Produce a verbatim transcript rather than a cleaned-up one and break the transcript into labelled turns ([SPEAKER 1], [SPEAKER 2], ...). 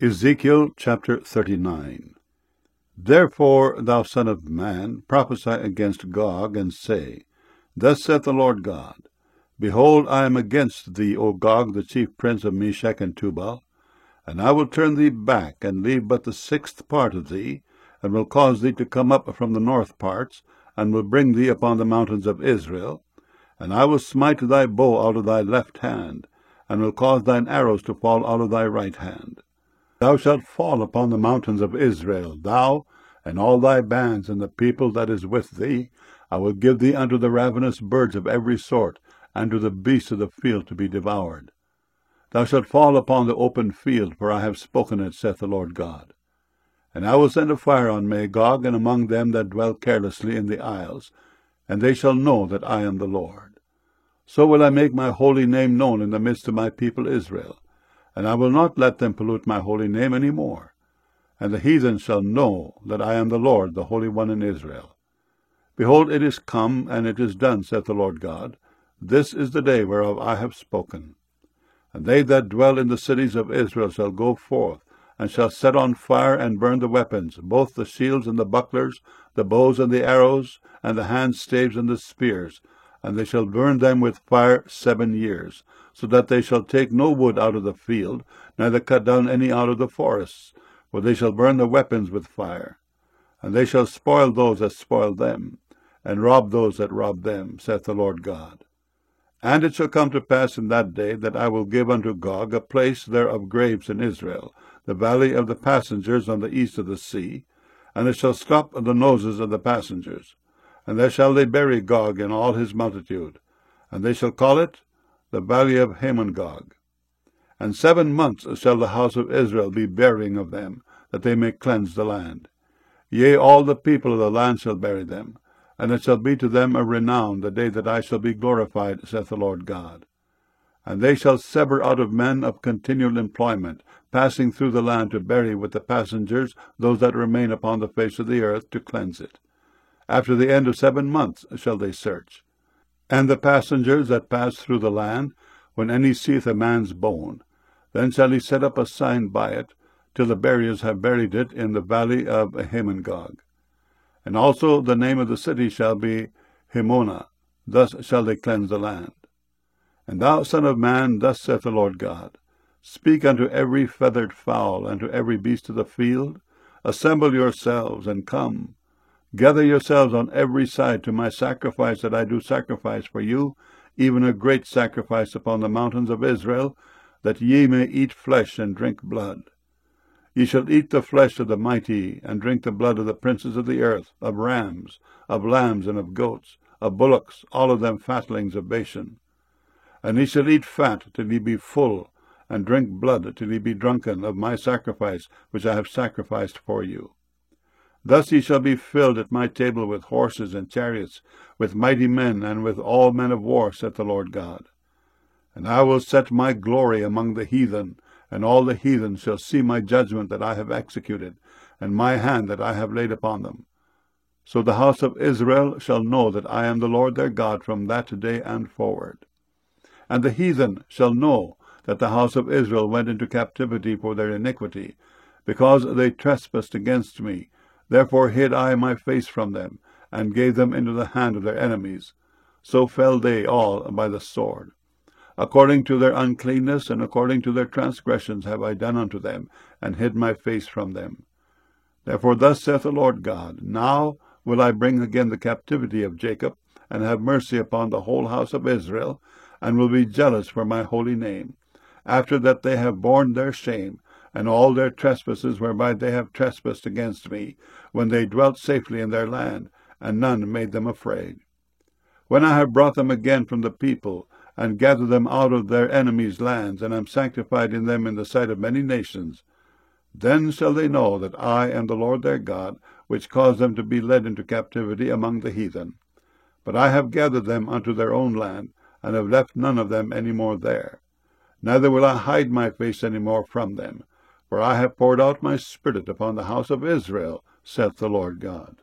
[SPEAKER 1] Ezekiel chapter thirty-nine. Therefore, thou son of man, prophesy against Gog, and say, Thus saith the Lord God, Behold, I am against thee, O Gog, the chief prince of Meshech and Tubal, and I will turn thee back, and leave but the sixth part of thee, and will cause thee to come up from the north parts, and will bring thee upon the mountains of Israel, and I will smite thy bow out of thy left hand, and will cause thine arrows to fall out of thy right hand. Thou shalt fall upon the mountains of Israel, thou, and all thy bands, and the people that is with thee. I will give thee unto the ravenous birds of every sort, and to the beasts of the field to be devoured. Thou shalt fall upon the open field, for I have spoken it, saith the Lord God. And I will send a fire on Magog, and among them that dwell carelessly in the isles, and they shall know that I am the Lord. So will I make my holy name known in the midst of my people Israel, and I will not let them pollute my holy name any more. And the heathen shall know that I am the Lord, the Holy One in Israel. Behold, it is come, and it is done, saith the Lord God. This is the day whereof I have spoken. And they that dwell in the cities of Israel shall go forth, and shall set on fire and burn the weapons, both the shields and the bucklers, the bows and the arrows, and the handstaves and the spears, and they shall burn them with fire seven years, so that they shall take no wood out of the field, neither cut down any out of the forests, for they shall burn the weapons with fire. And they shall spoil those that spoil them, and rob those that rob them, saith the Lord God. And it shall come to pass in that day that I will give unto Gog a place there of graves in Israel, the valley of the passengers on the east of the sea, and it shall stop the noses of the passengers. And there shall they bury Gog in all his multitude, and they shall call it the valley of Hamon-Gog. And seven months shall the house of Israel be burying of them, that they may cleanse the land. Yea, all the people of the land shall bury them, and it shall be to them a renown the day that I shall be glorified, saith the Lord God. And they shall sever out of men of continual employment, passing through the land to bury with the passengers those that remain upon the face of the earth, to cleanse it. After the end of seven months shall they search. And the passengers that pass through the land, when any seeth a man's bone, then shall he set up a sign by it, till the buriers have buried it in the valley of Hamon-Gog. And also the name of the city shall be Himona. Thus shall they cleanse the land. And thou, son of man, thus saith the Lord God, Speak unto every feathered fowl, and to every beast of the field, Assemble yourselves, and come. Gather yourselves on every side to my sacrifice that I do sacrifice for you, even a great sacrifice upon the mountains of Israel, that ye may eat flesh and drink blood. Ye shall eat the flesh of the mighty, and drink the blood of the princes of the earth, of rams, of lambs, and of goats, of bullocks, all of them fatlings of Bashan. And ye shall eat fat till ye be full, and drink blood till ye be drunken of my sacrifice which I have sacrificed for you. Thus ye shall be filled at my table with horses and chariots, with mighty men, and with all men of war, saith the Lord God. And I will set my glory among the heathen, and all the heathen shall see my judgment that I have executed, and my hand that I have laid upon them. So the house of Israel shall know that I am the Lord their God from that day and forward. And the heathen shall know that the house of Israel went into captivity for their iniquity, because they trespassed against me. Therefore hid I my face from them, and gave them into the hand of their enemies. So fell they all by the sword. According to their uncleanness and according to their transgressions have I done unto them, and hid my face from them. Therefore thus saith the Lord God, Now will I bring again the captivity of Jacob, and have mercy upon the whole house of Israel, and will be jealous for my holy name, after that they have borne their shame, and all their trespasses whereby they have trespassed against me, when they dwelt safely in their land, and none made them afraid. When I have brought them again from the people, and gathered them out of their enemies' lands, and am sanctified in them in the sight of many nations, then shall they know that I am the Lord their God, which caused them to be led into captivity among the heathen. But I have gathered them unto their own land, and have left none of them any more there. Neither will I hide my face any more from them, for I have poured out my Spirit upon the house of Israel, saith the Lord God.